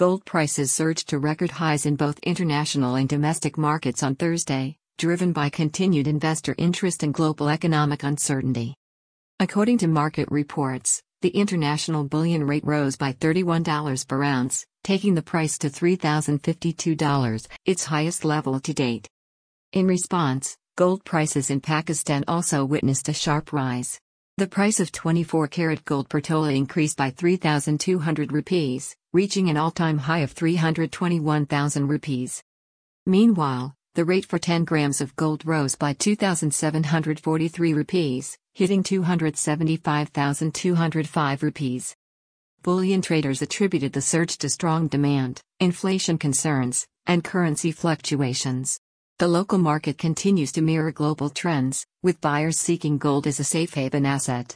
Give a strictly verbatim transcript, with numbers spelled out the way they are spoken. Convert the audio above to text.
Gold prices surged to record highs in both international and domestic markets on Thursday, driven by continued investor interest and global economic uncertainty. According to market reports, the international bullion rate rose by thirty-one dollars per ounce, taking the price to three thousand fifty-two dollars, its highest level to date. In response, gold prices in Pakistan also witnessed a sharp rise. The price of twenty-four karat gold per tola increased by three thousand two hundred rupees, reaching an all-time high of three hundred twenty-one thousand rupees. Meanwhile, the rate for ten grams of gold rose by two thousand seven hundred forty-three rupees, hitting two hundred seventy-five thousand two hundred five rupees. Bullion traders attributed the surge to strong demand, inflation concerns, and currency fluctuations. The local market continues to mirror global trends, with buyers seeking gold as a safe haven asset.